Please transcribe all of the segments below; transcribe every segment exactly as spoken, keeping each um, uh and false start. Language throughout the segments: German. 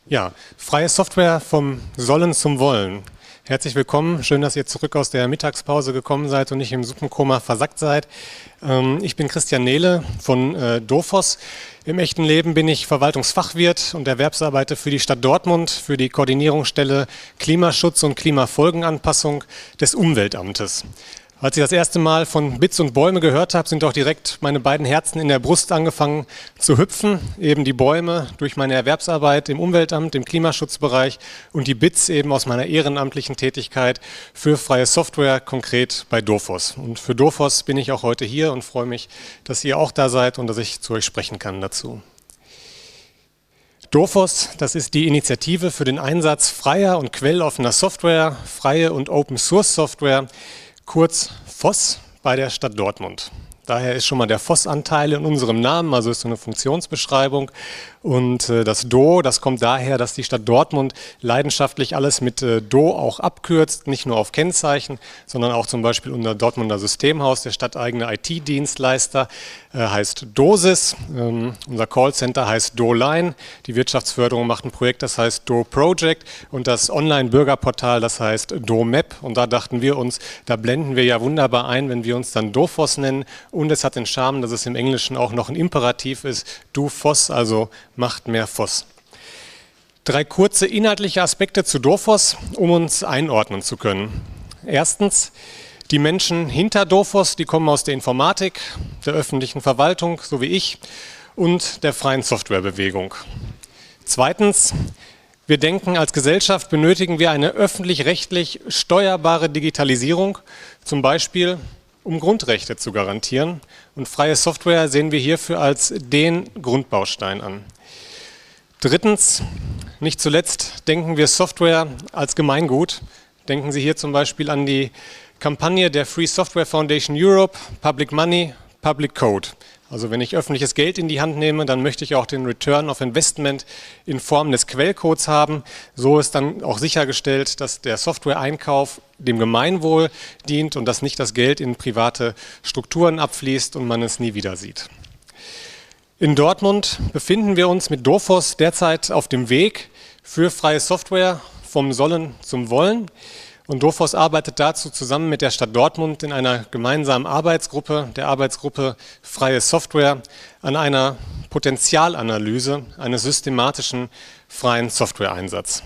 Ja, freie Software vom Sollen zum Wollen. Herzlich willkommen, schön, dass ihr zurück aus der Mittagspause gekommen seid und nicht im Suppenkoma versackt seid. Ähm, ich bin Christian Nehle von äh, Dophos. Im echten Leben bin ich Verwaltungsfachwirt und erwerbsarbeite für die Stadt Dortmund, für die Koordinierungsstelle Klimaschutz und Klimafolgenanpassung des Umweltamtes. Als ich das erste Mal von Bits und Bäume gehört habe, sind auch direkt meine beiden Herzen in der Brust angefangen zu hüpfen. Eben die Bäume durch meine Erwerbsarbeit im Umweltamt, im Klimaschutzbereich und die Bits eben aus meiner ehrenamtlichen Tätigkeit für freie Software, konkret bei Dophos. Und für Dophos bin ich auch heute hier und freue mich, dass ihr auch da seid und dass ich zu euch sprechen kann dazu. Dophos, das ist die Initiative für den Einsatz freier und quelloffener Software, freie und Open-Source-Software, kurz F O S bei der Stadt Dortmund. Daher ist schon mal der F O S-Anteil in unserem Namen, also ist so eine Funktionsbeschreibung. Und äh, das Do, das kommt daher, dass die Stadt Dortmund leidenschaftlich alles mit äh, Do auch abkürzt, nicht nur auf Kennzeichen, sondern auch zum Beispiel unser Dortmunder Systemhaus, der stadteigene I T-Dienstleister, äh, heißt Dosis. Ähm, unser Callcenter heißt DoLine. Die Wirtschaftsförderung macht ein Projekt, das heißt Do Project. Und das Online-Bürgerportal, das heißt DoMap. Und da dachten wir uns, da blenden wir ja wunderbar ein, wenn wir uns dann Dophos nennen. Und es hat den Charme, dass es im Englischen auch noch ein Imperativ ist, do F O S, also macht mehr F O S. Drei kurze inhaltliche Aspekte zu Dophos, um uns einordnen zu können. Erstens, die Menschen hinter Dophos, die kommen aus der Informatik, der öffentlichen Verwaltung, so wie ich, und der freien Softwarebewegung. Zweitens, wir denken, als Gesellschaft benötigen wir eine öffentlich-rechtlich steuerbare Digitalisierung, zum Beispiel um Grundrechte zu garantieren. Und freie Software sehen wir hierfür als den Grundbaustein an. Drittens, nicht zuletzt denken wir Software als Gemeingut. Denken Sie hier zum Beispiel an die Kampagne der Free Software Foundation Europe, Public Money, Public Code. Also wenn ich öffentliches Geld in die Hand nehme, dann möchte ich auch den Return of Investment in Form des Quellcodes haben. So ist dann auch sichergestellt, dass der Software-Einkauf dem Gemeinwohl dient und dass nicht das Geld in private Strukturen abfließt und man es nie wieder sieht. In Dortmund befinden wir uns mit Dophos derzeit auf dem Weg für freie Software vom Sollen zum Wollen. Und Dophos arbeitet dazu zusammen mit der Stadt Dortmund in einer gemeinsamen Arbeitsgruppe, der Arbeitsgruppe Freie Software, an einer Potenzialanalyse eines systematischen freien Software-Einsatz.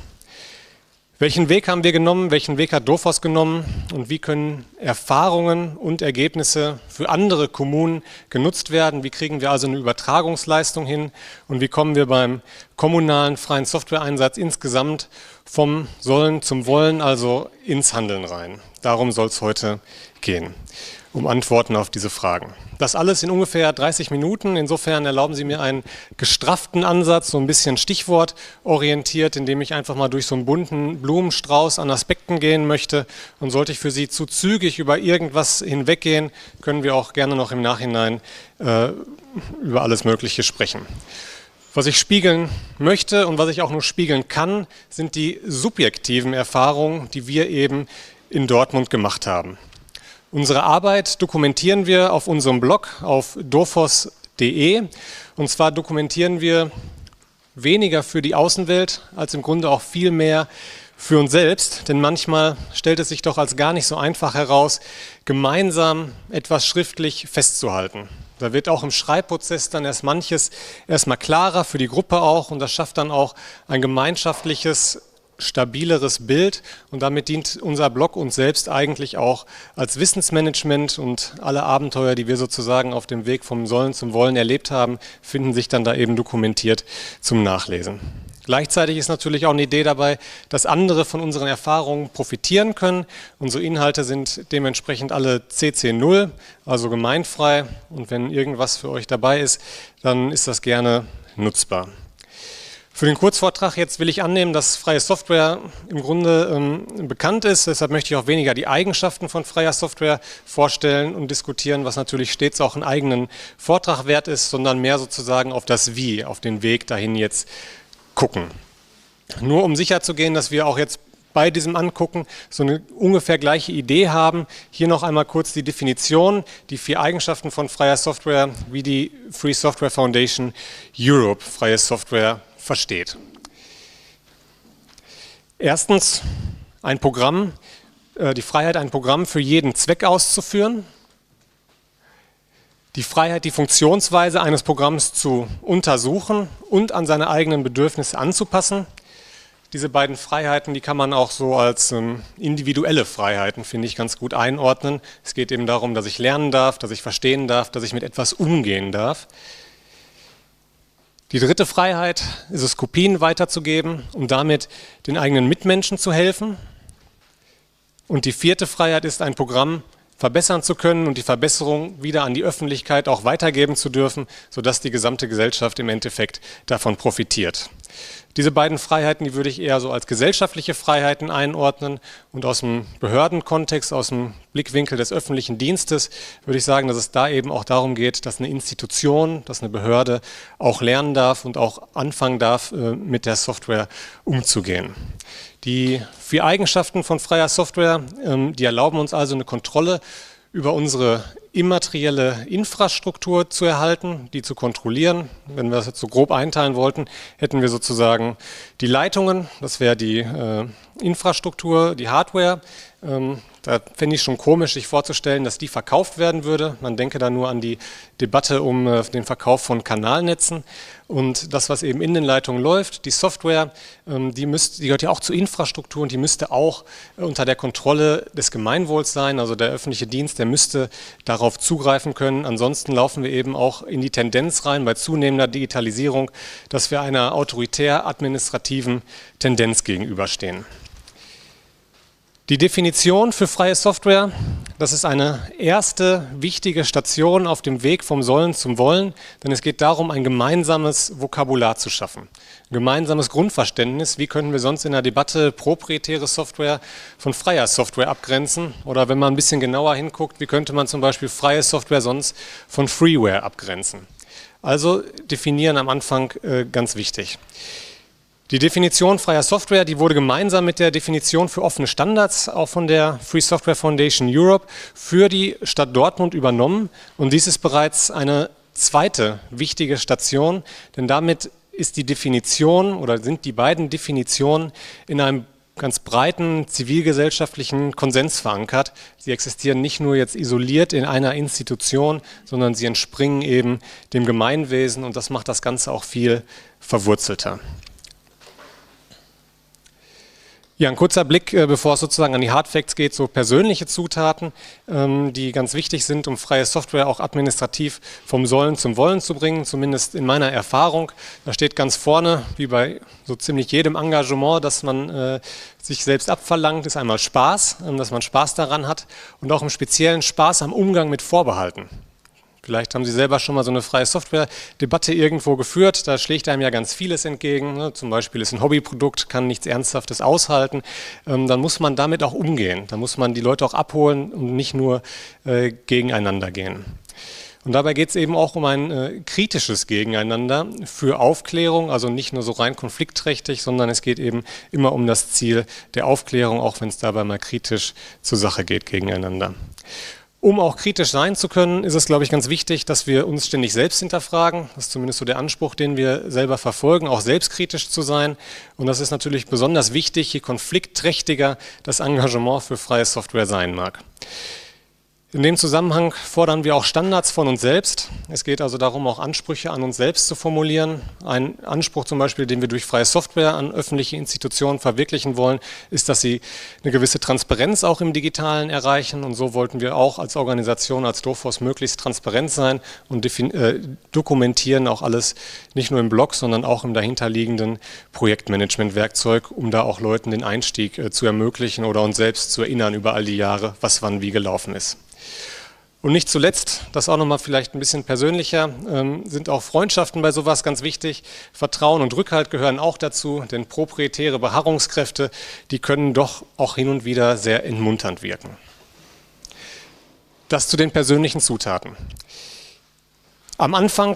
Welchen Weg haben wir genommen, welchen Weg hat Dophos genommen und wie können Erfahrungen und Ergebnisse für andere Kommunen genutzt werden? Wie kriegen wir also eine Übertragungsleistung hin und wie kommen wir beim kommunalen freien Software-Einsatz insgesamt vom Sollen zum Wollen, also ins Handeln rein? Darum soll es heute gehen, um Antworten auf diese Fragen. Das alles in ungefähr dreißig Minuten. Insofern erlauben Sie mir einen gestrafften Ansatz, so ein bisschen stichwortorientiert, indem ich einfach mal durch so einen bunten Blumenstrauß an Aspekten gehen möchte. Und sollte ich für Sie zu zügig über irgendwas hinweggehen, können wir auch gerne noch im Nachhinein äh, über alles Mögliche sprechen. Was ich spiegeln möchte und was ich auch nur spiegeln kann, sind die subjektiven Erfahrungen, die wir eben in Dortmund gemacht haben. Unsere Arbeit dokumentieren wir auf unserem Blog auf dophos punkt de und zwar dokumentieren wir weniger für die Außenwelt als im Grunde auch viel mehr für uns selbst, denn manchmal stellt es sich doch als gar nicht so einfach heraus, gemeinsam etwas schriftlich festzuhalten. Da wird auch im Schreibprozess dann erst manches erstmal klarer für die Gruppe auch und das schafft dann auch ein gemeinschaftliches stabileres Bild und damit dient unser Blog uns selbst eigentlich auch als Wissensmanagement und alle Abenteuer, die wir sozusagen auf dem Weg vom Sollen zum Wollen erlebt haben, finden sich dann da eben dokumentiert zum Nachlesen. Gleichzeitig ist natürlich auch eine Idee dabei, dass andere von unseren Erfahrungen profitieren können. Unsere Inhalte sind dementsprechend alle C C null, also gemeinfrei und wenn irgendwas für euch dabei ist, dann ist das gerne nutzbar. Für den Kurzvortrag jetzt will ich annehmen, dass freie Software im Grunde ähm, bekannt ist. Deshalb möchte ich auch weniger die Eigenschaften von freier Software vorstellen und diskutieren, was natürlich stets auch einen eigenen Vortrag wert ist, sondern mehr sozusagen auf das Wie, auf den Weg dahin jetzt gucken. Nur um sicher zu gehen, dass wir auch jetzt bei diesem Angucken so eine ungefähr gleiche Idee haben. Hier noch einmal kurz die Definition, die vier Eigenschaften von freier Software, wie die Free Software Foundation Europe freie Software versteht. Erstens, ein Programm, äh, die Freiheit, ein Programm für jeden Zweck auszuführen. Die Freiheit, die Funktionsweise eines Programms zu untersuchen und an seine eigenen Bedürfnisse anzupassen. Diese beiden Freiheiten, die kann man auch so als ähm, individuelle Freiheiten, finde ich, ganz gut einordnen. Es geht eben darum, dass ich lernen darf, dass ich verstehen darf, dass ich mit etwas umgehen darf. Die dritte Freiheit ist es, Kopien weiterzugeben, um damit den eigenen Mitmenschen zu helfen. Und die vierte Freiheit ist, ein Programm verbessern zu können und die Verbesserung wieder an die Öffentlichkeit auch weitergeben zu dürfen, sodass die gesamte Gesellschaft im Endeffekt davon profitiert. Diese beiden Freiheiten, die würde ich eher so als gesellschaftliche Freiheiten einordnen, und aus dem Behördenkontext, aus dem Blickwinkel des öffentlichen Dienstes würde ich sagen, dass es da eben auch darum geht, dass eine Institution, dass eine Behörde auch lernen darf und auch anfangen darf, mit der Software umzugehen. Die vier Eigenschaften von freier Software, die erlauben uns also eine Kontrolle über unsere immaterielle Infrastruktur zu erhalten, die zu kontrollieren. Wenn wir das jetzt so grob einteilen wollten, hätten wir sozusagen die Leitungen, das wäre die äh, Infrastruktur, die Hardware. Ähm, da fände ich schon komisch, sich vorzustellen, dass die verkauft werden würde. Man denke da nur an die Debatte um äh, den Verkauf von Kanalnetzen. Und das, was eben in den Leitungen läuft, die Software, ähm, die, müsst, die gehört ja auch zur Infrastruktur und die müsste auch äh, unter der Kontrolle des Gemeinwohls sein. Also der öffentliche Dienst, der müsste darauf zugreifen können. Ansonsten laufen wir eben auch in die Tendenz rein, bei zunehmender Digitalisierung, dass wir einer autoritär-administrativen Tendenz gegenüberstehen. Die Definition für freie Software, das ist eine erste wichtige Station auf dem Weg vom Sollen zum Wollen, denn es geht darum, ein gemeinsames Vokabular zu schaffen. Ein gemeinsames Grundverständnis, wie können wir sonst in der Debatte proprietäre Software von freier Software abgrenzen, oder wenn man ein bisschen genauer hinguckt, wie könnte man zum Beispiel freie Software sonst von Freeware abgrenzen. Also definieren am Anfang äh, ganz wichtig. Die Definition freier Software, die wurde gemeinsam mit der Definition für offene Standards auch von der Free Software Foundation Europe für die Stadt Dortmund übernommen. Und dies ist bereits eine zweite wichtige Station, denn damit ist die Definition oder sind die beiden Definitionen in einem ganz breiten zivilgesellschaftlichen Konsens verankert. Sie existieren nicht nur jetzt isoliert in einer Institution, sondern sie entspringen eben dem Gemeinwesen, und das macht das Ganze auch viel verwurzelter. Ja, ein kurzer Blick, bevor es sozusagen an die Hard Facts geht, so persönliche Zutaten, die ganz wichtig sind, um freie Software auch administrativ vom Sollen zum Wollen zu bringen, zumindest in meiner Erfahrung. Da steht ganz vorne, wie bei so ziemlich jedem Engagement, dass man äh, sich selbst abverlangt, ist einmal Spaß, dass man Spaß daran hat, und auch im speziellen Spaß am Umgang mit Vorbehalten. Vielleicht haben Sie selber schon mal so eine freie Software-Debatte irgendwo geführt, da schlägt einem ja ganz vieles entgegen, ne? Zum Beispiel ist ein Hobbyprodukt, kann nichts Ernsthaftes aushalten, ähm, dann muss man damit auch umgehen, dann muss man die Leute auch abholen und nicht nur äh, gegeneinander gehen. Und dabei geht es eben auch um ein äh, kritisches Gegeneinander für Aufklärung, also nicht nur so rein konfliktträchtig, sondern es geht eben immer um das Ziel der Aufklärung, auch wenn es dabei mal kritisch zur Sache geht gegeneinander. Um auch kritisch sein zu können, ist es, glaube ich, ganz wichtig, dass wir uns ständig selbst hinterfragen. Das ist zumindest so der Anspruch, den wir selber verfolgen, auch selbstkritisch zu sein. Und das ist natürlich besonders wichtig, je konfliktträchtiger das Engagement für freie Software sein mag. In dem Zusammenhang fordern wir auch Standards von uns selbst. Es geht also darum, auch Ansprüche an uns selbst zu formulieren. Ein Anspruch zum Beispiel, den wir durch freie Software an öffentliche Institutionen verwirklichen wollen, ist, dass sie eine gewisse Transparenz auch im Digitalen erreichen. Und so wollten wir auch als Organisation, als Dophos möglichst transparent sein und äh, dokumentieren auch alles, nicht nur im Blog, sondern auch im dahinterliegenden Projektmanagement-Werkzeug, um da auch Leuten den Einstieg äh, zu ermöglichen oder uns selbst zu erinnern über all die Jahre, was wann wie gelaufen ist. Und nicht zuletzt, das auch nochmal vielleicht ein bisschen persönlicher, ähm, sind auch Freundschaften bei sowas ganz wichtig. Vertrauen und Rückhalt gehören auch dazu, denn proprietäre Beharrungskräfte, die können doch auch hin und wieder sehr entmunternd wirken. Das zu den persönlichen Zutaten. Am Anfang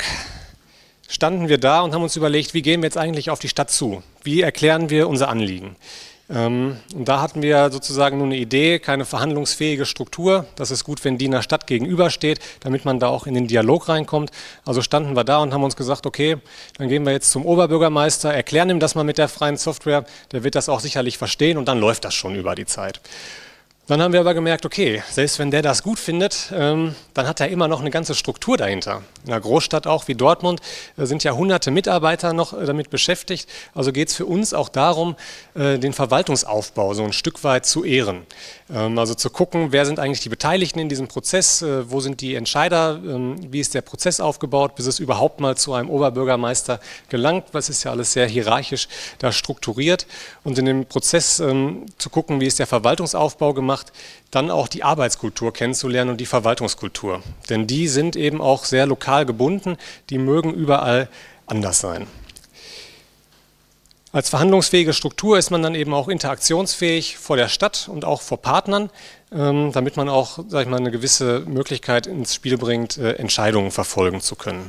standen wir da und haben uns überlegt, wie gehen wir jetzt eigentlich auf die Stadt zu? Wie erklären wir unser Anliegen? Ähm, und da hatten wir sozusagen nur eine Idee, keine verhandlungsfähige Struktur. Das ist gut, wenn die einer Stadt gegenübersteht, damit man da auch in den Dialog reinkommt. Also standen wir da und haben uns gesagt, okay, dann gehen wir jetzt zum Oberbürgermeister, erklären ihm das mal mit der freien Software, der wird das auch sicherlich verstehen und dann läuft das schon über die Zeit. Dann haben wir aber gemerkt, okay, selbst wenn der das gut findet, ähm, dann hat er immer noch eine ganze Struktur dahinter. In einer Großstadt auch wie Dortmund äh, sind ja hunderte Mitarbeiter noch äh, damit beschäftigt. Also geht es für uns auch darum, äh, den Verwaltungsaufbau so ein Stück weit zu ehren. Ähm, also zu gucken, wer sind eigentlich die Beteiligten in diesem Prozess, äh, wo sind die Entscheider, ähm, wie ist der Prozess aufgebaut, bis es überhaupt mal zu einem Oberbürgermeister gelangt. Das ist ja alles sehr hierarchisch da strukturiert. Und in dem Prozess ähm, zu gucken, wie ist der Verwaltungsaufbau gemacht, dann auch die Arbeitskultur kennenzulernen und die Verwaltungskultur. Denn die sind eben auch sehr lokal gebunden, die mögen überall anders sein. Als verhandlungsfähige Struktur ist man dann eben auch interaktionsfähig vor der Stadt und auch vor Partnern, ähm, damit man auch, sag ich mal, eine gewisse Möglichkeit ins Spiel bringt, äh, Entscheidungen verfolgen zu können.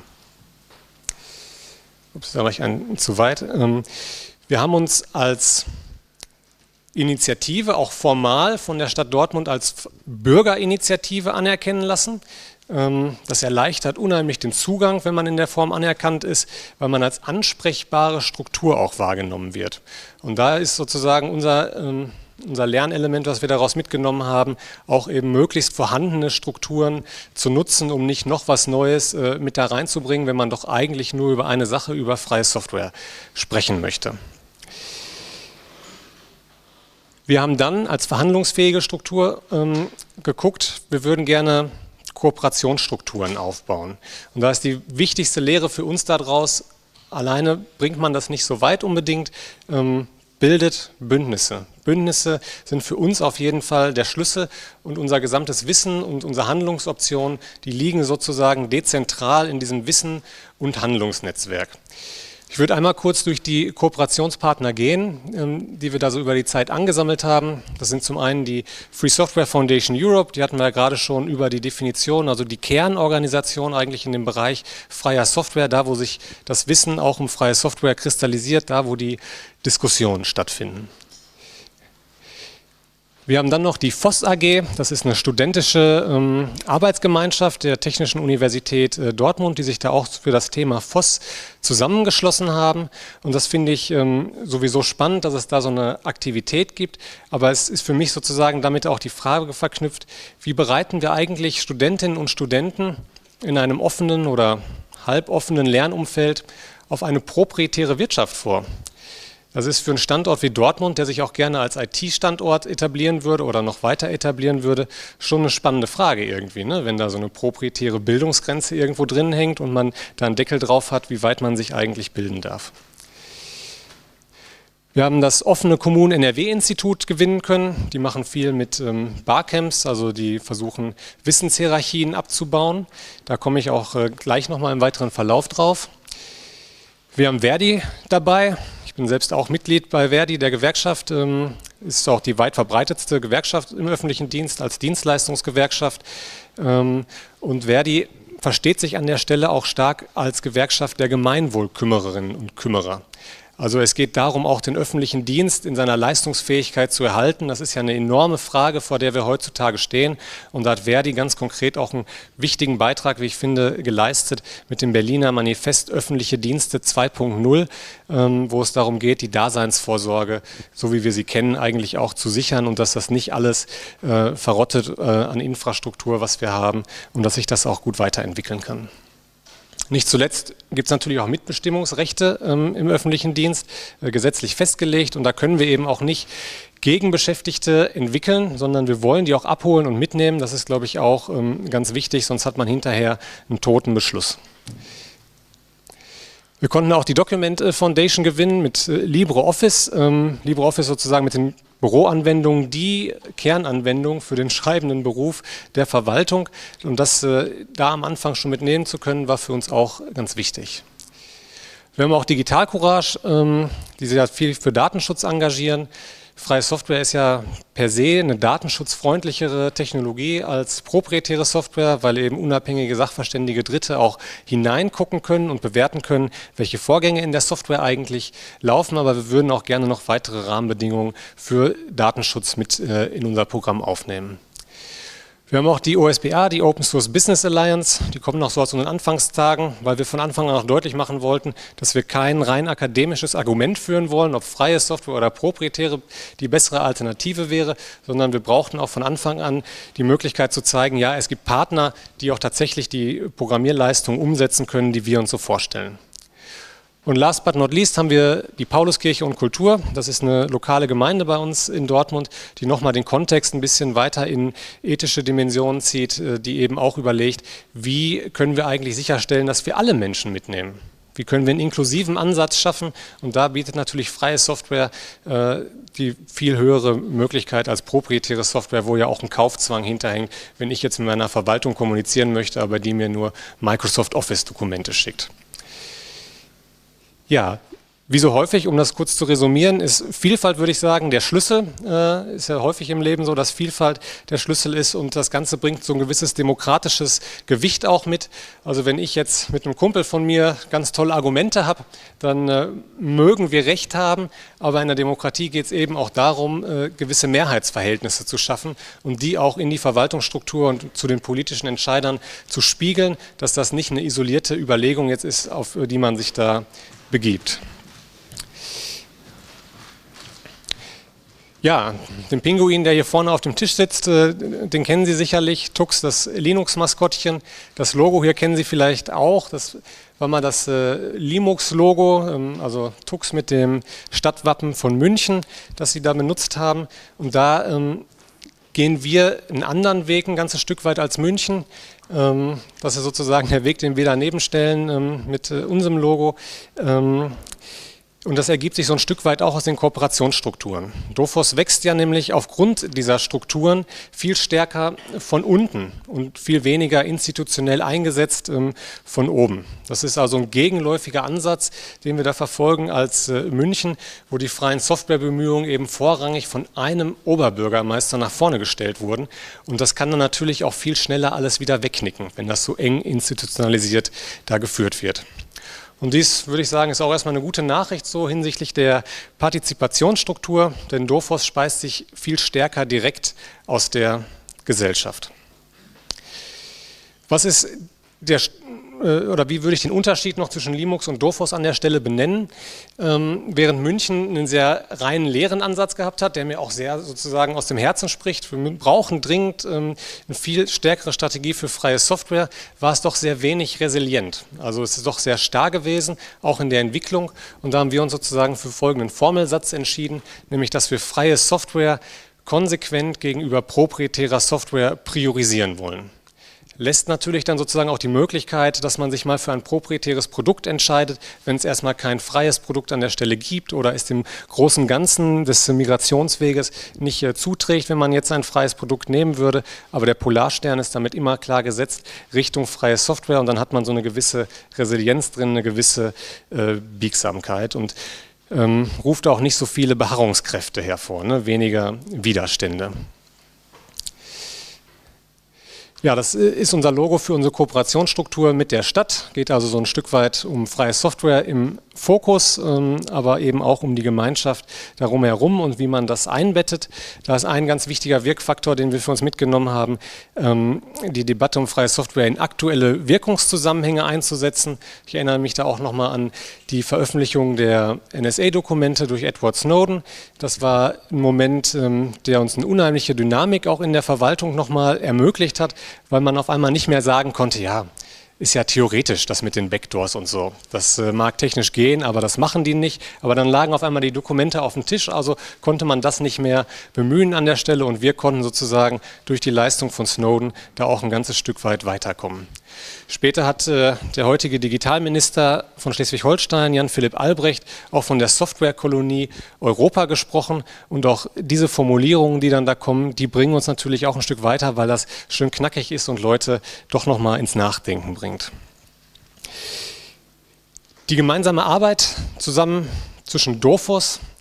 Ups, da war ich ein, zu weit. Ähm, wir haben uns als Initiative auch formal von der Stadt Dortmund als Bürgerinitiative anerkennen lassen. Das erleichtert unheimlich den Zugang, wenn man in der Form anerkannt ist, weil man als ansprechbare Struktur auch wahrgenommen wird. Und da ist sozusagen unser, unser Lernelement, was wir daraus mitgenommen haben, auch eben möglichst vorhandene Strukturen zu nutzen, um nicht noch was Neues mit da reinzubringen, wenn man doch eigentlich nur über eine Sache, über freie Software sprechen möchte. Wir haben dann als verhandlungsfähige Struktur ähm, geguckt, wir würden gerne Kooperationsstrukturen aufbauen. Und da ist die wichtigste Lehre für uns daraus, alleine bringt man das nicht so weit unbedingt, ähm, bildet Bündnisse. Bündnisse sind für uns auf jeden Fall der Schlüssel und unser gesamtes Wissen und unsere Handlungsoptionen, die liegen sozusagen dezentral in diesem Wissen- und Handlungsnetzwerk. Ich würde einmal kurz durch die Kooperationspartner gehen, die wir da so über die Zeit angesammelt haben. Das sind zum einen die Free Software Foundation Europe, die hatten wir ja gerade schon über die Definition, also die Kernorganisation eigentlich in dem Bereich freier Software, da wo sich das Wissen auch um freie Software kristallisiert, da wo die Diskussionen stattfinden. Wir haben dann noch die F O S A G, das ist eine studentische ähm, Arbeitsgemeinschaft der Technischen Universität äh, Dortmund, die sich da auch für das Thema F O S zusammengeschlossen haben. Und das finde ich ähm, sowieso spannend, dass es da so eine Aktivität gibt. Aber es ist für mich sozusagen damit auch die Frage verknüpft, wie bereiten wir eigentlich Studentinnen und Studenten in einem offenen oder halboffenen Lernumfeld auf eine proprietäre Wirtschaft vor? Das ist für einen Standort wie Dortmund, der sich auch gerne als I T-Standort etablieren würde oder noch weiter etablieren würde, schon eine spannende Frage irgendwie, ne? Wenn da so eine proprietäre Bildungsgrenze irgendwo drin hängt und man da einen Deckel drauf hat, wie weit man sich eigentlich bilden darf. Wir haben das offene Kommunen N R W-Institut gewinnen können. Die machen viel mit ähm, Barcamps, also die versuchen Wissenshierarchien abzubauen. Da komme ich auch äh, gleich nochmal im weiteren Verlauf drauf. Wir haben Verdi dabei. Ich bin selbst auch Mitglied bei Verdi, der Gewerkschaft, ähm, ist auch die weit verbreitetste Gewerkschaft im öffentlichen Dienst als Dienstleistungsgewerkschaft. Ähm, und Verdi versteht sich an der Stelle auch stark als Gewerkschaft der Gemeinwohlkümmererinnen und Kümmerer. Also es geht darum, auch den öffentlichen Dienst in seiner Leistungsfähigkeit zu erhalten. Das ist ja eine enorme Frage, vor der wir heutzutage stehen. Und da hat Verdi ganz konkret auch einen wichtigen Beitrag, wie ich finde, geleistet mit dem Berliner Manifest Öffentliche Dienste zwei Punkt null, ähm, wo es darum geht, die Daseinsvorsorge, so wie wir sie kennen, eigentlich auch zu sichern und dass das nicht alles äh, verrottet äh, an Infrastruktur, was wir haben, und dass sich das auch gut weiterentwickeln kann. Nicht zuletzt gibt es natürlich auch Mitbestimmungsrechte ähm, im öffentlichen Dienst, äh, gesetzlich festgelegt, und da können wir eben auch nicht gegen Beschäftigte entwickeln, sondern wir wollen die auch abholen und mitnehmen. Das ist, glaube ich, auch ähm, ganz wichtig, sonst hat man hinterher einen toten Beschluss. Wir konnten auch die Document Foundation gewinnen mit äh, LibreOffice. Ähm, LibreOffice sozusagen mit den Büroanwendungen, die Kernanwendung für den schreibenden Beruf der Verwaltung. Und das äh, da am Anfang schon mitnehmen zu können, war für uns auch ganz wichtig. Wir haben auch Digital Courage, ähm, die sich ja viel für Datenschutz engagieren. Freie Software ist ja per se eine datenschutzfreundlichere Technologie als proprietäre Software, weil eben unabhängige Sachverständige Dritte auch hineingucken können und bewerten können, welche Vorgänge in der Software eigentlich laufen. Aber wir würden auch gerne noch weitere Rahmenbedingungen für Datenschutz mit äh, in unser Programm aufnehmen. Wir haben auch die O S B A, die Open Source Business Alliance, die kommen noch so aus unseren Anfangstagen, weil wir von Anfang an auch deutlich machen wollten, dass wir kein rein akademisches Argument führen wollen, ob freie Software oder proprietäre die bessere Alternative wäre, sondern wir brauchten auch von Anfang an die Möglichkeit zu zeigen, ja, es gibt Partner, die auch tatsächlich die Programmierleistung umsetzen können, die wir uns so vorstellen. Und last but not least haben wir die Pauluskirche und Kultur. Das ist eine lokale Gemeinde bei uns in Dortmund, die nochmal den Kontext ein bisschen weiter in ethische Dimensionen zieht, die eben auch überlegt, wie können wir eigentlich sicherstellen, dass wir alle Menschen mitnehmen. Wie können wir einen inklusiven Ansatz schaffen? Und da bietet natürlich freie Software äh, die viel höhere Möglichkeit als proprietäre Software, wo ja auch ein Kaufzwang hinterhängt, wenn ich jetzt mit meiner Verwaltung kommunizieren möchte, aber die mir nur Microsoft Office-Dokumente schickt. Ja, wie so häufig, um das kurz zu resümieren, ist Vielfalt, würde ich sagen, der Schlüssel. Äh, ist ja häufig im Leben so, dass Vielfalt der Schlüssel ist und das Ganze bringt so ein gewisses demokratisches Gewicht auch mit. Also wenn ich jetzt mit einem Kumpel von mir ganz tolle Argumente habe, dann äh, mögen wir Recht haben, aber in der Demokratie geht es eben auch darum, äh, gewisse Mehrheitsverhältnisse zu schaffen und die auch in die Verwaltungsstruktur und zu den politischen Entscheidern zu spiegeln, dass das nicht eine isolierte Überlegung jetzt ist, auf die man sich da begibt. Ja, den Pinguin, der hier vorne auf dem Tisch sitzt, den kennen Sie sicherlich, Tux, das Linux-Maskottchen. Das Logo hier kennen Sie vielleicht auch, das war mal das Linux-Logo, also Tux mit dem Stadtwappen von München, das Sie da benutzt haben. Und da ähm, gehen wir einen anderen Weg, ein ganzes Stück weit als München. Ähm, das ist sozusagen der Weg, den wir daneben stellen ähm, mit äh, unserem Logo. Ähm, Und das ergibt sich so ein Stück weit auch aus den Kooperationsstrukturen. Dophos wächst ja nämlich aufgrund dieser Strukturen viel stärker von unten und viel weniger institutionell eingesetzt ähm, von oben. Das ist also ein gegenläufiger Ansatz, den wir da verfolgen als äh, München, wo die freien Softwarebemühungen eben vorrangig von einem Oberbürgermeister nach vorne gestellt wurden. Und das kann dann natürlich auch viel schneller alles wieder wegknicken, wenn das so eng institutionalisiert da geführt wird. Und dies, würde ich sagen, ist auch erstmal eine gute Nachricht so hinsichtlich der Partizipationsstruktur, denn Dophos speist sich viel stärker direkt aus der Gesellschaft. Was ist der, oder wie würde ich den Unterschied noch zwischen Linux und Dophos an der Stelle benennen? Ähm, während München einen sehr reinen leeren Ansatz gehabt hat, der mir auch sehr sozusagen aus dem Herzen spricht, wir brauchen dringend ähm, eine viel stärkere Strategie für freie Software, war es doch sehr wenig resilient. Also es ist doch sehr starr gewesen, auch in der Entwicklung. Und da haben wir uns sozusagen für folgenden Formelsatz entschieden, nämlich dass wir freie Software konsequent gegenüber proprietärer Software priorisieren wollen. Lässt natürlich dann sozusagen auch die Möglichkeit, dass man sich mal für ein proprietäres Produkt entscheidet, wenn es erstmal kein freies Produkt an der Stelle gibt oder es dem großen Ganzen des Migrationsweges nicht äh, zuträgt, wenn man jetzt ein freies Produkt nehmen würde. Aber der Polarstern ist damit immer klar gesetzt Richtung freie Software und dann hat man so eine gewisse Resilienz drin, eine gewisse äh, Biegsamkeit und ähm, ruft auch nicht so viele Beharrungskräfte hervor, ne? Weniger Widerstände. Ja, das ist unser Logo für unsere Kooperationsstruktur mit der Stadt. Geht also so ein Stück weit um freie Software im Fokus, ähm, aber eben auch um die Gemeinschaft darum herum und wie man das einbettet. Da ist ein ganz wichtiger Wirkfaktor, den wir für uns mitgenommen haben, ähm, die Debatte um freie Software in aktuelle Wirkungszusammenhänge einzusetzen. Ich erinnere mich da auch nochmal an die Veröffentlichung der N S A-Dokumente durch Edward Snowden. Das war ein Moment, ähm, der uns eine unheimliche Dynamik auch in der Verwaltung nochmal ermöglicht hat, weil man auf einmal nicht mehr sagen konnte, ja, ist ja theoretisch das mit den Backdoors und so. Das äh, mag technisch gehen, aber das machen die nicht. Aber dann lagen auf einmal die Dokumente auf dem Tisch, also konnte man das nicht mehr bemühen an der Stelle und wir konnten sozusagen durch die Leistung von Snowden da auch ein ganzes Stück weit weiterkommen. Später hat äh, der heutige Digitalminister von Schleswig-Holstein, Jan-Philipp Albrecht, auch von der Softwarekolonie Europa gesprochen und auch diese Formulierungen, die dann da kommen, die bringen uns natürlich auch ein Stück weiter, weil das schön knackig ist und Leute doch nochmal ins Nachdenken bringt. Die gemeinsame Arbeit zusammen zwischen Dophos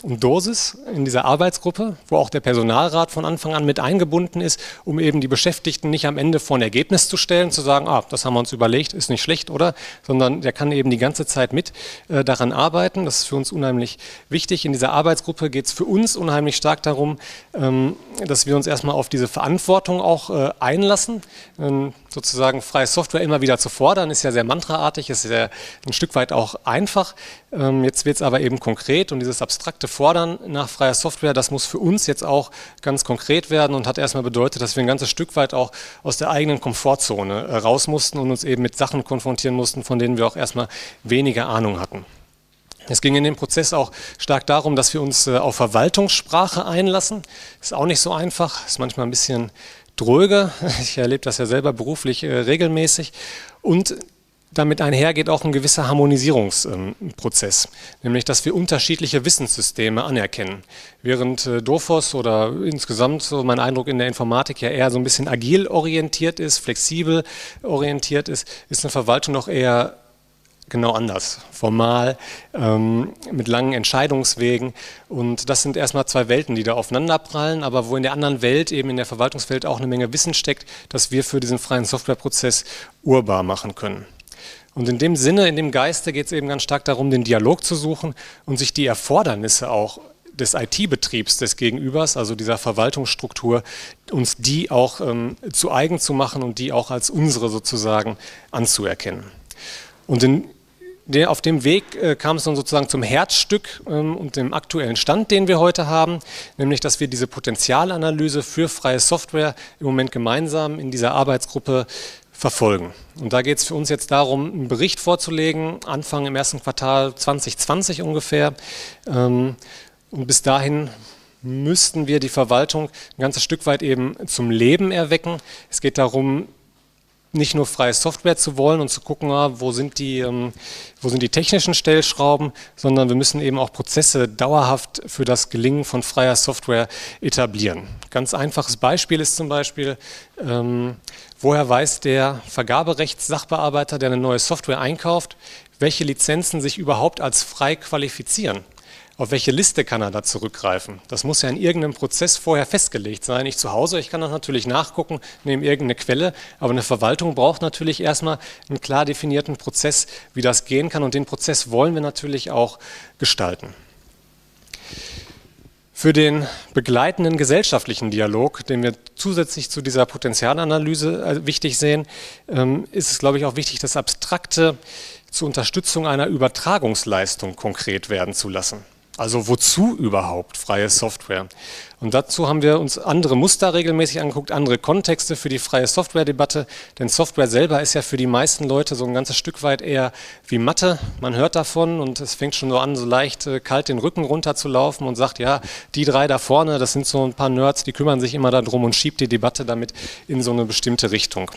und Dosis in dieser Arbeitsgruppe, wo auch der Personalrat von Anfang an mit eingebunden ist, um eben die Beschäftigten nicht am Ende vor ein Ergebnis zu stellen, zu sagen, ah, das haben wir uns überlegt, ist nicht schlecht, oder? Sondern der kann eben die ganze Zeit mit äh, daran arbeiten. Das ist für uns unheimlich wichtig. In dieser Arbeitsgruppe geht es für uns unheimlich stark darum, ähm, dass wir uns erstmal auf diese Verantwortung auch äh, einlassen. Ähm, sozusagen freie Software immer wieder zu fordern, ist ja sehr mantraartig, ist ja ein Stück weit auch einfach. Ähm, jetzt wird es aber eben konkret und dieses abstrakte Fordern nach freier Software, das muss für uns jetzt auch ganz konkret werden und hat erstmal bedeutet, dass wir ein ganzes Stück weit auch aus der eigenen Komfortzone äh, raus mussten und uns eben mit Sachen konfrontieren mussten, von denen wir auch erstmal weniger Ahnung hatten. Es ging in dem Prozess auch stark darum, dass wir uns äh, auf Verwaltungssprache einlassen. Ist auch nicht so einfach, ist manchmal ein bisschen dröge. Ich erlebe das ja selber beruflich äh, regelmäßig. Und damit einhergeht auch ein gewisser Harmonisierungsprozess, ähm, nämlich dass wir unterschiedliche Wissenssysteme anerkennen. Während äh, Dophos oder insgesamt, so mein Eindruck in der Informatik, ja eher so ein bisschen agil orientiert ist, flexibel orientiert ist, ist eine Verwaltung noch eher genau anders, formal, ähm, mit langen Entscheidungswegen, und das sind erstmal zwei Welten, die da aufeinanderprallen, aber wo in der anderen Welt, eben in der Verwaltungswelt, auch eine Menge Wissen steckt, das wir für diesen freien Softwareprozess urbar machen können. Und in dem Sinne, in dem Geiste geht es eben ganz stark darum, den Dialog zu suchen und sich die Erfordernisse auch des I T-Betriebs des Gegenübers, also dieser Verwaltungsstruktur, uns die auch ähm, zu eigen zu machen und die auch als unsere sozusagen anzuerkennen. Und in Der, auf dem Weg äh, kam es dann sozusagen zum Herzstück ähm, und dem aktuellen Stand, den wir heute haben, nämlich, dass wir diese Potenzialanalyse für freie Software im Moment gemeinsam in dieser Arbeitsgruppe verfolgen. Und da geht es für uns jetzt darum, einen Bericht vorzulegen, Anfang im ersten Quartal zwanzig zwanzig ungefähr. Ähm, und bis dahin müssten wir die Verwaltung ein ganzes Stück weit eben zum Leben erwecken. Es geht darum, nicht nur freie Software zu wollen und zu gucken, wo sind die, wo sind die technischen Stellschrauben, sondern wir müssen eben auch Prozesse dauerhaft für das Gelingen von freier Software etablieren. Ganz einfaches Beispiel ist zum Beispiel, ähm, woher weiß der Vergaberechtssachbearbeiter, der eine neue Software einkauft, welche Lizenzen sich überhaupt als frei qualifizieren? Auf welche Liste kann er da zurückgreifen? Das muss ja in irgendeinem Prozess vorher festgelegt sein. Ich zu Hause, ich kann das natürlich nachgucken, nehme irgendeine Quelle, aber eine Verwaltung braucht natürlich erstmal einen klar definierten Prozess, wie das gehen kann, und den Prozess wollen wir natürlich auch gestalten. Für den begleitenden gesellschaftlichen Dialog, den wir zusätzlich zu dieser Potenzialanalyse wichtig sehen, ist es, glaube ich, auch wichtig, das Abstrakte zur Unterstützung einer Übertragungsleistung konkret werden zu lassen. Also wozu überhaupt freie Software? Und dazu haben wir uns andere Muster regelmäßig angeguckt, andere Kontexte für die freie Software-Debatte. Denn Software selber ist ja für die meisten Leute so ein ganzes Stück weit eher wie Mathe. Man hört davon und es fängt schon so an, so leicht äh, kalt den Rücken runterzulaufen und sagt, ja, die drei da vorne, das sind so ein paar Nerds, die kümmern sich immer darum und schiebt die Debatte damit in so eine bestimmte Richtung.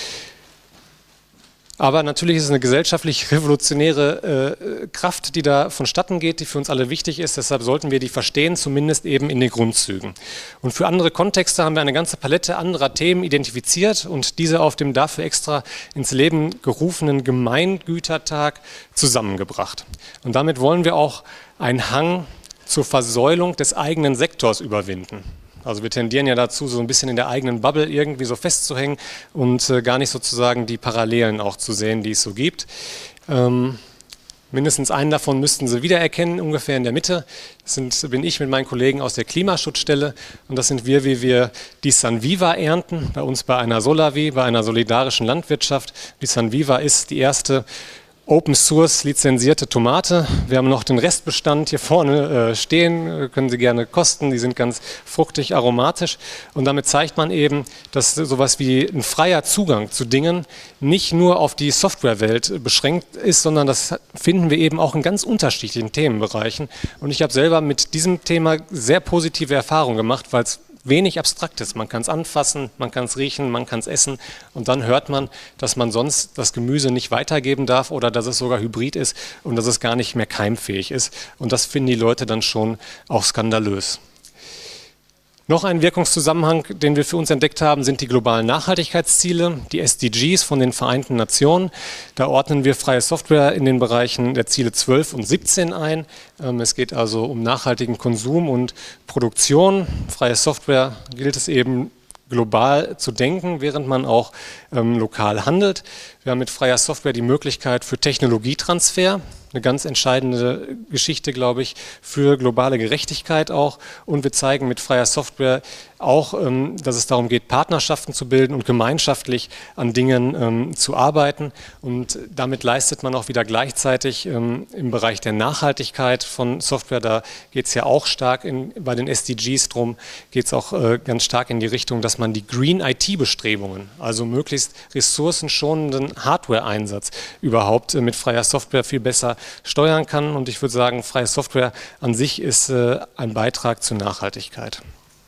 Aber natürlich ist es eine gesellschaftlich revolutionäre äh, Kraft, die da vonstatten geht, die für uns alle wichtig ist. Deshalb sollten wir die verstehen, zumindest eben in den Grundzügen. Und für andere Kontexte haben wir eine ganze Palette anderer Themen identifiziert und diese auf dem dafür extra ins Leben gerufenen Gemeingütertag zusammengebracht. Und damit wollen wir auch einen Hang zur Versäulung des eigenen Sektors überwinden. Also wir tendieren ja dazu, so ein bisschen in der eigenen Bubble irgendwie so festzuhängen und äh, gar nicht sozusagen die Parallelen auch zu sehen, die es so gibt. Ähm, mindestens einen davon müssten Sie wiedererkennen, ungefähr in der Mitte. Das sind, bin ich mit meinen Kollegen aus der Klimaschutzstelle, und das sind wir, wie wir die Sunviva ernten, bei uns bei einer Solavi, bei einer solidarischen Landwirtschaft. Die Sunviva ist die erste Open Source lizenzierte Tomate. Wir haben noch den Restbestand hier vorne äh, stehen, können Sie gerne kosten, die sind ganz fruchtig, aromatisch, und damit zeigt man eben, dass sowas wie ein freier Zugang zu Dingen nicht nur auf die Softwarewelt beschränkt ist, sondern das finden wir eben auch in ganz unterschiedlichen Themenbereichen, und ich habe selber mit diesem Thema sehr positive Erfahrungen gemacht, weil es wenig Abstraktes. Man kann es anfassen, man kann es riechen, man kann es essen, und dann hört man, dass man sonst das Gemüse nicht weitergeben darf oder dass es sogar hybrid ist und dass es gar nicht mehr keimfähig ist. Und das finden die Leute dann schon auch skandalös. Noch ein Wirkungszusammenhang, den wir für uns entdeckt haben, sind die globalen Nachhaltigkeitsziele, die S D Gs von den Vereinten Nationen. Da ordnen wir freie Software in den Bereichen der Ziele zwölf und siebzehn ein. Es geht also um nachhaltigen Konsum und Produktion. Freie Software gilt es eben global zu denken, während man auch ähm, lokal handelt. Wir haben mit freier Software die Möglichkeit für Technologietransfer, eine ganz entscheidende Geschichte, glaube ich, für globale Gerechtigkeit auch. Und wir zeigen mit freier Software auch, ähm, dass es darum geht, Partnerschaften zu bilden und gemeinschaftlich an Dingen ähm, zu arbeiten. Und damit leistet man auch wieder gleichzeitig ähm, im Bereich der Nachhaltigkeit von Software, da geht es ja auch stark in, bei den S D Gs drum, geht es auch äh, ganz stark in die Richtung, dass man die Green I T-Bestrebungen, also möglichst ressourcenschonenden Hardware-Einsatz überhaupt äh, mit freier Software viel besser steuern kann. Und ich würde sagen, freie Software an sich ist äh, ein Beitrag zur Nachhaltigkeit.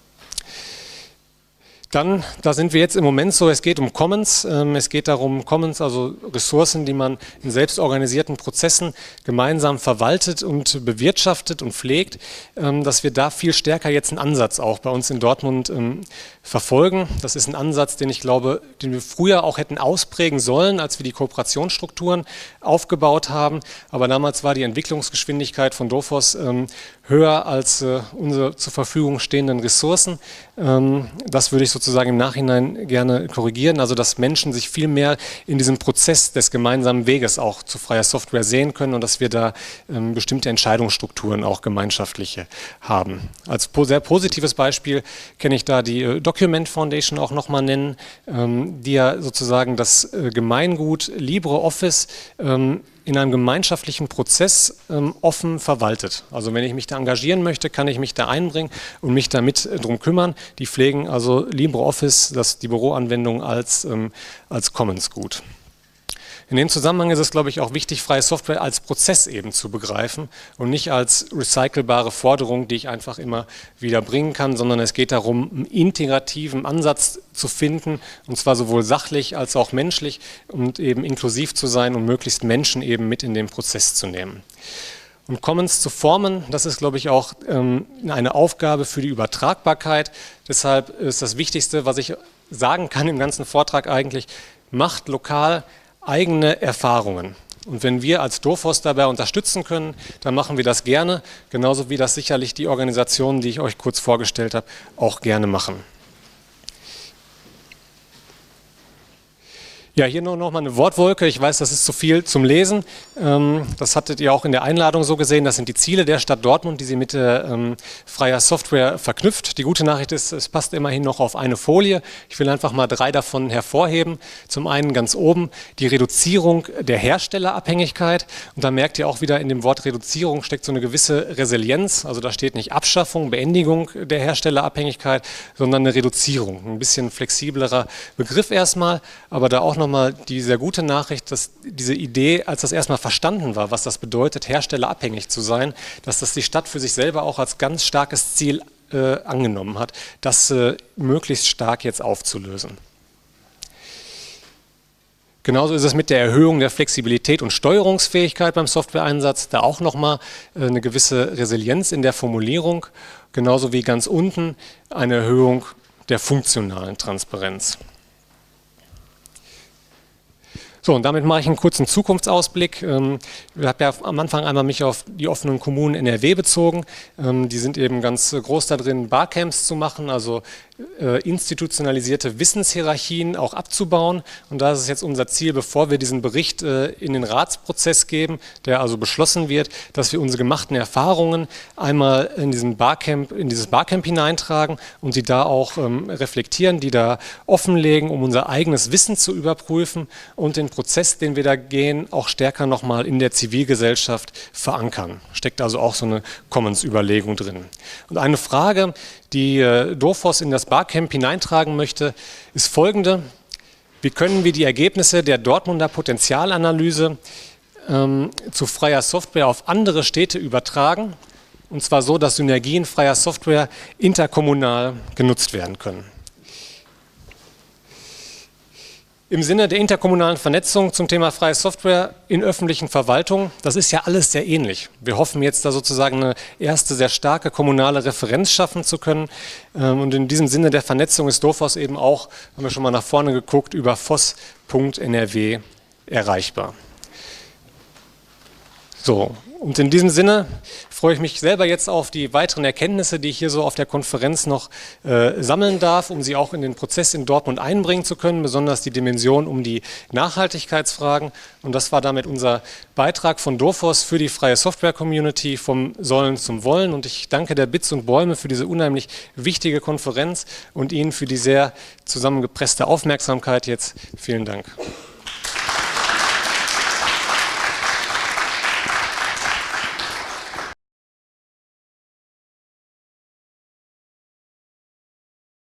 Dann, da sind wir jetzt im Moment so, es geht um Commons, ähm, es geht darum, Commons, also Ressourcen, die man in selbstorganisierten Prozessen gemeinsam verwaltet und bewirtschaftet und pflegt, ähm, dass wir da viel stärker jetzt einen Ansatz auch bei uns in Dortmund ähm, verfolgen. Das ist ein Ansatz, den ich glaube, den wir früher auch hätten ausprägen sollen, als wir die Kooperationsstrukturen aufgebaut haben. Aber damals war die Entwicklungsgeschwindigkeit von Dophos ähm, höher als äh, unsere zur Verfügung stehenden Ressourcen. Ähm, das würde ich sozusagen im Nachhinein gerne korrigieren, also dass Menschen sich viel mehr in diesem Prozess des gemeinsamen Weges auch zu freier Software sehen können und dass wir da ähm, bestimmte Entscheidungsstrukturen auch gemeinschaftliche haben. Als po sehr positives Beispiel kenne ich da die äh, Document Foundation auch nochmal nennen, ähm, die ja sozusagen das äh, Gemeingut LibreOffice ähm, in einem gemeinschaftlichen Prozess ähm, offen verwaltet. Also wenn ich mich da engagieren möchte, kann ich mich da einbringen und mich damit äh, drum kümmern. Die pflegen also LibreOffice, das, die Büroanwendung, als, ähm, als Commons-Gut. In dem Zusammenhang ist es, glaube ich, auch wichtig, freie Software als Prozess eben zu begreifen und nicht als recycelbare Forderung, die ich einfach immer wieder bringen kann, sondern es geht darum, einen integrativen Ansatz zu finden, und zwar sowohl sachlich als auch menschlich und eben inklusiv zu sein und möglichst Menschen eben mit in den Prozess zu nehmen. Und Commons zu formen, das ist, glaube ich, auch ähm, eine Aufgabe für die Übertragbarkeit. Deshalb ist das Wichtigste, was ich sagen kann im ganzen Vortrag eigentlich, macht lokal eigene Erfahrungen. Und wenn wir als Dophos dabei unterstützen können, dann machen wir das gerne, genauso wie das sicherlich die Organisationen, die ich euch kurz vorgestellt habe, auch gerne machen. Ja, hier nur noch mal eine Wortwolke. Ich weiß, das ist zu viel zum Lesen. Das hattet ihr auch in der Einladung so gesehen. Das sind die Ziele der Stadt Dortmund, die sie mit ähm, freier Software verknüpft. Die gute Nachricht ist, es passt immerhin noch auf eine Folie. Ich will einfach mal drei davon hervorheben. Zum einen ganz oben die Reduzierung der Herstellerabhängigkeit. Und da merkt ihr auch wieder, in dem Wort Reduzierung steckt so eine gewisse Resilienz. Also da steht nicht Abschaffung, Beendigung der Herstellerabhängigkeit, sondern eine Reduzierung. Ein bisschen flexiblerer Begriff erstmal, aber da auch noch nochmal die sehr gute Nachricht, dass diese Idee, als das erstmal verstanden war, was das bedeutet, herstellerabhängig zu sein, dass das die Stadt für sich selber auch als ganz starkes Ziel äh, angenommen hat, das äh, möglichst stark jetzt aufzulösen. Genauso ist es mit der Erhöhung der Flexibilität und Steuerungsfähigkeit beim Softwareeinsatz, da auch nochmal äh, eine gewisse Resilienz in der Formulierung, genauso wie ganz unten eine Erhöhung der funktionalen Transparenz. So, und damit mache ich einen kurzen Zukunftsausblick. Ich habe ja am Anfang einmal mich auf die offenen Kommunen N R W bezogen. Die sind eben ganz groß da drin, Barcamps zu machen, also institutionalisierte Wissenshierarchien auch abzubauen. Und da ist es jetzt unser Ziel, bevor wir diesen Bericht in den Ratsprozess geben, der also beschlossen wird, dass wir unsere gemachten Erfahrungen einmal in diesen Barcamp, in dieses Barcamp hineintragen und sie da auch reflektieren, die da offenlegen, um unser eigenes Wissen zu überprüfen und den Prozess, den wir da gehen, auch stärker nochmal in der Zivilgesellschaft verankern. Steckt also auch so eine Commons-Überlegung drin. Und eine Frage, die äh, Dophos in das Barcamp hineintragen möchte, ist folgende: Wie können wir die Ergebnisse der Dortmunder Potenzialanalyse ähm, zu freier Software auf andere Städte übertragen? Und zwar so, dass Synergien freier Software interkommunal genutzt werden können. Im Sinne der interkommunalen Vernetzung zum Thema freie Software in öffentlichen Verwaltungen, das ist ja alles sehr ähnlich. Wir hoffen jetzt da sozusagen eine erste sehr starke kommunale Referenz schaffen zu können. Und in diesem Sinne der Vernetzung ist Dophos eben auch, haben wir schon mal nach vorne geguckt, über F O S Punkt N R W erreichbar. So, und in diesem Sinne freue ich mich selber jetzt auf die weiteren Erkenntnisse, die ich hier so auf der Konferenz noch äh, sammeln darf, um sie auch in den Prozess in Dortmund einbringen zu können, besonders die Dimension um die Nachhaltigkeitsfragen. Und das war damit unser Beitrag von Dophos für die freie Software-Community vom Sollen zum Wollen. Und ich danke der Bits und Bäume für diese unheimlich wichtige Konferenz und Ihnen für die sehr zusammengepresste Aufmerksamkeit jetzt. Vielen Dank.